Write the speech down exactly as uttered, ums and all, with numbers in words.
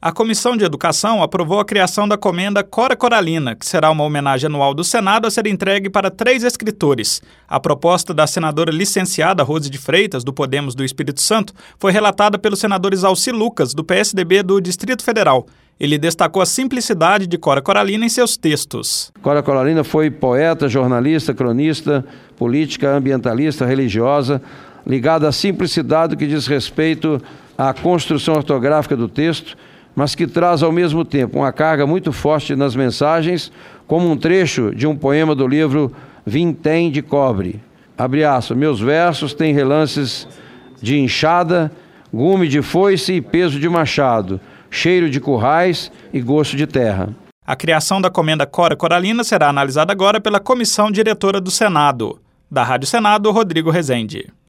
A Comissão de Educação aprovou a criação da Comenda Cora Coralina, que será uma homenagem anual do Senado a ser entregue para três escritores. A proposta da senadora licenciada Rose de Freitas, do Podemos do Espírito Santo, foi relatada pelos senadores Alci Lucas, do P S D B do Distrito Federal. Ele destacou a simplicidade de Cora Coralina em seus textos. Cora Coralina foi poeta, jornalista, cronista, política, ambientalista, religiosa, ligada à simplicidade que diz respeito à construção ortográfica do texto, mas que traz ao mesmo tempo uma carga muito forte nas mensagens, como um trecho de um poema do livro Vintém de Cobre. Abre aspas, meus versos têm relances de enxada, gume de foice e peso de machado, cheiro de currais e gosto de terra. A criação da Comenda Cora Coralina será analisada agora pela Comissão Diretora do Senado. Da Rádio Senado, Rodrigo Rezende.